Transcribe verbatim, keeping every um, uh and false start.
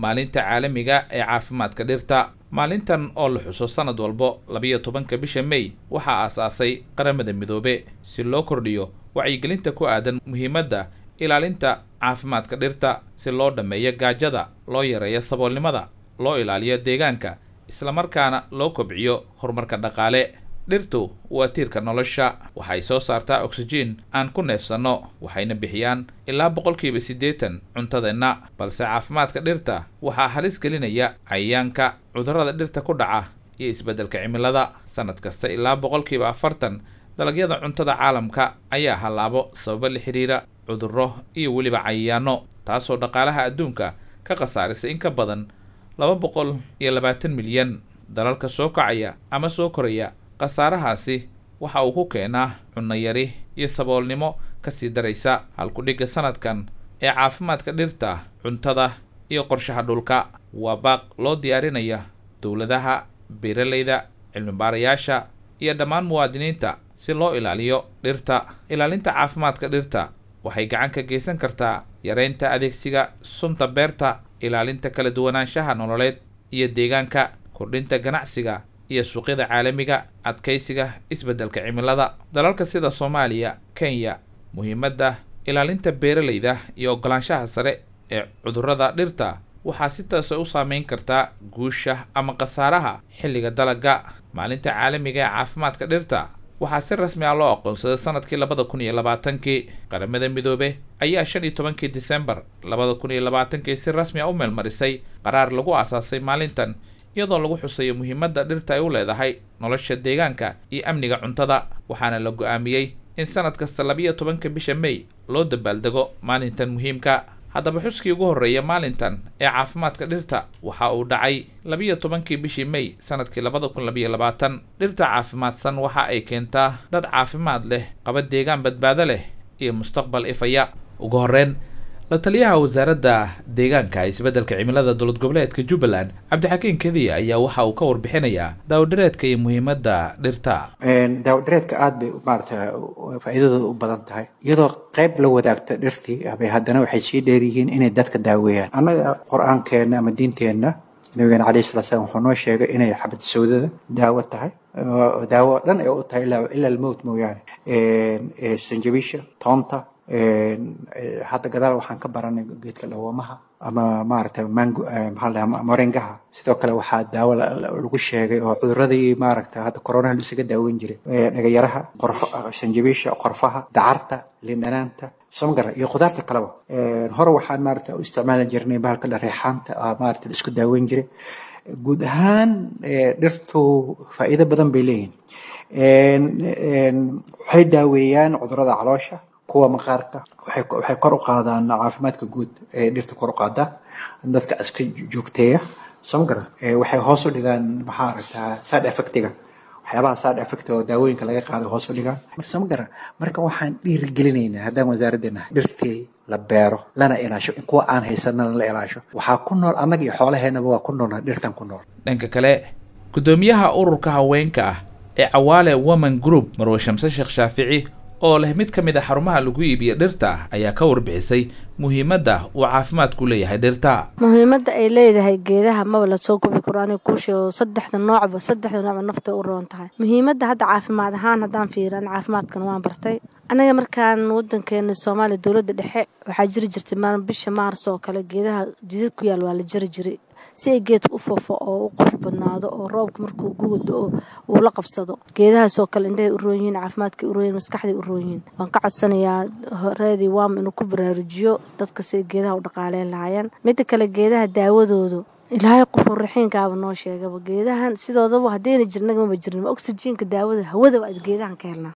maalinta caalamiga ee caafimaadka dhirta. maalintan oo la xuso sanad walbo labiyo tobanka bisha May waxaa aasaasay qaramada midoobe si loo kordhiyo wacyigelinta ku aadan muhiimadda ilaalinta caafimaadka dhirta si loo dhameeyo gaajada, loo yareeyo saboolnimada, loo ilaaliyo deegaanka, isla markaana loo kobciyo horumarka dhaqaale. dhirtu waa tiirka nolosha, waxay soo saartaa oxygen aan ku neefsano, waxayna bixiyaan ilaa boqolkiiba siddeetan cuntadeenna. balse caafimaadka dhirta waxaa halis gelinaya cayayaanka, cudurrada dhirta ku dhaca iyo isbeddelka cimilada. sanad kasta ilaa boqolkiiba afartan dalagyada cuntada caalamka ayaa halaabo sababo la xiriira cudurro iyo weliba cayayaano, taasoo dhaqaalaha adduunka ka khasaarisa in ka badan laba boqol iyo labaatan milyan. dalalka soo kacaya ama soo koraya khasaarahaasi waxa uu ku keenaa cunno yari iyo saboolnimo ka sii daraysa. halku-dhigga sanadkan ee caafimaadka dhirta, cuntada iyo qorshaha dhulka waa baaq loo diyaarinaya dowladaha, beeralayda, cilmi-baarayaasha iyo dhammaan muwaadiniinta si loo ilaaliyo dhirta. ilaalinta caafimaadka dhirta waxay gacan ka geysan kartaa yareynta adeegsiga sunta beerta, ilaalinta kala duwanaanshaha nololeed iyo deegaanka, kordhinta ganacsiga iyo suuqyada caalamiga, adkaysiga isbeddelka cimilada. dalalka sida Soomaaliya, Kenya, muhiimadda ilaalinta beeralayda iyo ogolaanshaha sare ee cudurrada dhirta waxaa si toos ah u saameyn kartaa guusha ama khasaaraha xilliga dalagga. maalinta caalamiga ee caafimaadka dhirta waxaa si rasmi ah loo aqoonsaday sanadkii labada kun iyo labaatankii. qaramada midoobe ayaa shan iyo tobankii Diseembar labada kun iyo labaatankii si rasmi ah u meelmarisay qaraar lagu aasaasay maalintan, iyadoo lagu xusayo muhiimadda dhirta ay u leedahay nolosha deegaanka iyo amniga cuntada. waxaana la go'aamiyey in sanad kasta labiyo tobanka bisha May loo dabaaldego maalintan muhiimka. haddaba xuskii ugu horreeya maalintan ee caafimaadka dhirta waxa uu dhacay labiyo tobankii bishii May sanadkii labada kun labiyo labaatan. dhirta caafimaadsan waxa ay keentaa dad caafimaad leh, qaba deegaan badbaado leh iyo mustaqbal ifaya. ugu horreyn, la taliyaha wasaaradda deegaanka isbeddelka cimilada dowlad goboleedka Jubbaland Cabdixakiin Kadiya ayaa waxa uu ka warbixinayaa daawadireedka iyo muhiimadda dhirta. een daawadireedka aad bay maaragtay faa'iidadu u badan tahay, iyadoo qayb la wadaagta dhirtii bay haddana waxay sii dheer yihiin inay dadka daaweeyaan. annaga qur-aankeena ama diinteenna nabigeena calayhi salaatu salaam wuxuu noo sheegay inay xabad sawdada daawo tahay, daawo dhan ay u tahay ilaa ilaa almowt mooyaane. een sanjabiisha, toonta, hadda gadaal waxaan ka baranay geedka dhawamaha ama maaragtay mango maxaa la dhahaa moringaha. sidoo kale waxaa daawo lagu sheegay oo cuduradii maaragtay hadda koronaha isaga daaweyn jiray, dhagayaraha, qorfa, sanjabiisha, qorfaha, dacarta, liindhanaanta, samgara iyo khudaarta kaleba. hore waxaan maaragtay u isticmaali jirnay bahalka dhareexaanta maaragtay la isku daaweyn jiray. guud ahaan dhirtu faa'iido badan bay leeyihiin. waxay daaweeyaan cudurrada caloosha, kuwa maqaarka, waxay waxay kor u qaadaan caafimaadka guud ee dhirta kor u qaada dadka iska joogteeya. samgara waxay hoos u dhigaan maxaa aragtaa side effectiga, waxyaabaha side effect oo daawooyinka laga qaado hoos u dhigaan. samgara marka waxaan dhiirigelinaynaa haddaan wasaaraddeena dhirtii la beero lana ilaasho, in kuwa aan haysanana la ilaasho. waxaa ku nool annaga iyo xoolaheennaba waa ku noolnaa dhirtan ku nool. dhanka kale, gudoomiyaha ururka haweenka ah ee Cawaale Women Group Marwo Shamse Sheekh Shaafici oo leh mid ka mid ah xarumaha lagu iibiyo dhirta ayaa ka warbixisay muhiimadda uu caafimaadku leeyahay dhirta. muhiimadda ay leedahay geedaha maba la soo koobi karo aniga ku sheego saddexda noocba saddexda nooc nafta u roon tahay. muhiimadda hadda caafimaad ahaan haddaan fiirin caafimaadkan waan bartay anaga markaan wadankeena Soomaaliya dawladda dhexe waxaa jiri jirtay maalin bisha Maars oo kale geedaha jidad ku yaal waa la jiri jiray si ay geedku u foofo oo u qurux badnaado oo roobka markuu guudo uu la qabsado. geedahaas oo kale indhahay u roon yihiin, caafimaadka u roon yihiin, maskaxda u roon yihiin. waan ka codsanayaa horeedii waam inuu ku baraarujiyo dadka si geedaha u dhaqaaleyn lahaayeen. midda kale geedaha daawadoodu ilaahay qof raxiinkaaba noo sheegaba geedahan sidoodaba haddayna jirnaga ma jirin oxygenka daawada hawada waa geedahan ka helnaa.